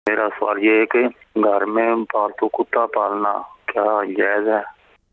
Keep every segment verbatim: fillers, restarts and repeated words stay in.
میرا سوال یہ ہے کہ گھر میں پالتو کتا پالنا کیا جائز ہے؟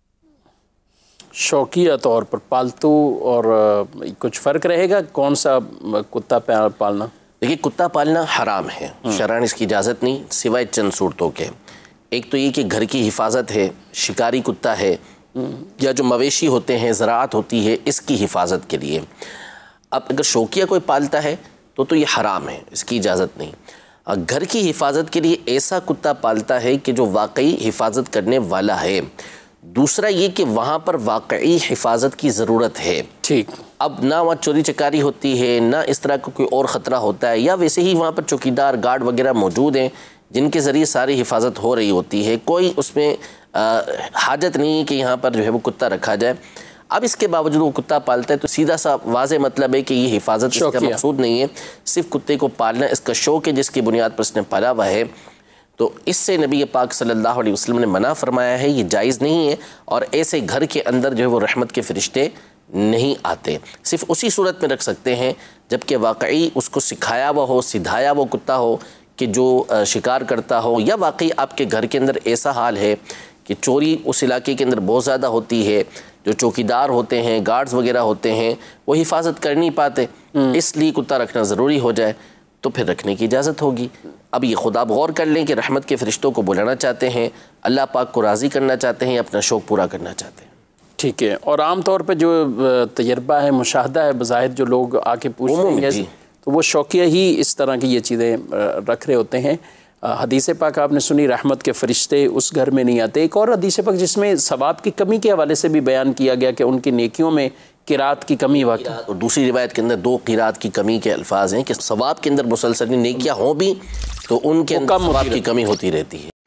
شوقیہ طور پر پالتو اور کچھ فرق رہے گا کون سا کتا پالنا؟ دیکھیے، کتا پالنا حرام ہے، شرعاً اس کی اجازت نہیں سوائے چند صورتوں کے۔ ایک تو یہ کہ گھر کی حفاظت ہے، شکاری کتا ہے یا جو مویشی ہوتے ہیں، زراعت ہوتی ہے، اس کی حفاظت کے لیے۔ اب اگر شوقیہ کوئی پالتا ہے تو تو یہ حرام ہے، اس کی اجازت نہیں۔ گھر کی حفاظت کے لیے ایسا کتا پالتا ہے کہ جو واقعی حفاظت کرنے والا ہے۔ دوسرا یہ کہ وہاں پر واقعی حفاظت کی ضرورت ہے۔ ٹھیک، اب نہ وہاں چوری چکاری ہوتی ہے، نہ اس طرح کا کوئی اور خطرہ ہوتا ہے، یا ویسے ہی وہاں پر چوکیدار گارڈ وغیرہ موجود ہیں جن کے ذریعے ساری حفاظت ہو رہی ہوتی ہے، کوئی اس میں حاجت نہیں ہے کہ یہاں پر جو ہے وہ کتا رکھا جائے۔ اب اس کے باوجود وہ کتا پالتا ہے تو سیدھا سا واضح مطلب ہے کہ یہ حفاظت اس کا مقصود نہیں ہے، صرف کتے کو پالنا اس کا شوق ہے جس کی بنیاد پر اس نے پالا ہوا ہے۔ تو اس سے نبی پاک صلی اللہ علیہ وسلم نے منع فرمایا ہے، یہ جائز نہیں ہے، اور ایسے گھر کے اندر جو ہے وہ رحمت کے فرشتے نہیں آتے۔ صرف اسی صورت میں رکھ سکتے ہیں جبکہ واقعی اس کو سکھایا ہوا ہو، سدھایا ہوا کتا ہو کہ جو شکار کرتا ہو، یا واقعی آپ کے گھر کے اندر ایسا حال ہے کہ چوری اس علاقے کے اندر بہت زیادہ ہوتی ہے، جو چوکیدار ہوتے ہیں، گارڈز وغیرہ ہوتے ہیں، وہ حفاظت کر نہیں پاتے، اس لیے کتا رکھنا ضروری ہو جائے تو پھر رکھنے کی اجازت ہوگی۔ اب یہ خود آپ غور کر لیں کہ رحمت کے فرشتوں کو بلانا چاہتے ہیں، اللہ پاک کو راضی کرنا چاہتے ہیں، اپنا شوق پورا کرنا چاہتے ہیں۔ ٹھیک ہے، اور عام طور پہ جو تجربہ ہے، مشاہدہ ہے، بظاہر جو لوگ آ کے پوچھتے ہیں تو وہ شوقیہ ہی اس طرح کی یہ چیزیں رکھ رہے ہوتے ہیں۔ حدیث پاک آپ نے سنی، رحمت کے فرشتے اس گھر میں نہیں آتے۔ ایک اور حدیث پاک جس میں ثواب کی کمی کے حوالے سے بھی بیان کیا گیا کہ ان کی نیکیوں میں قرات کی کمی واقع، اور دوسری روایت کے اندر دو قرات کی کمی کے الفاظ ہیں کہ ثواب کے اندر مسلسل نیکیاں ہوں بھی تو ان کے اندر ثواب کی کمی ہوتی رہتی ہے۔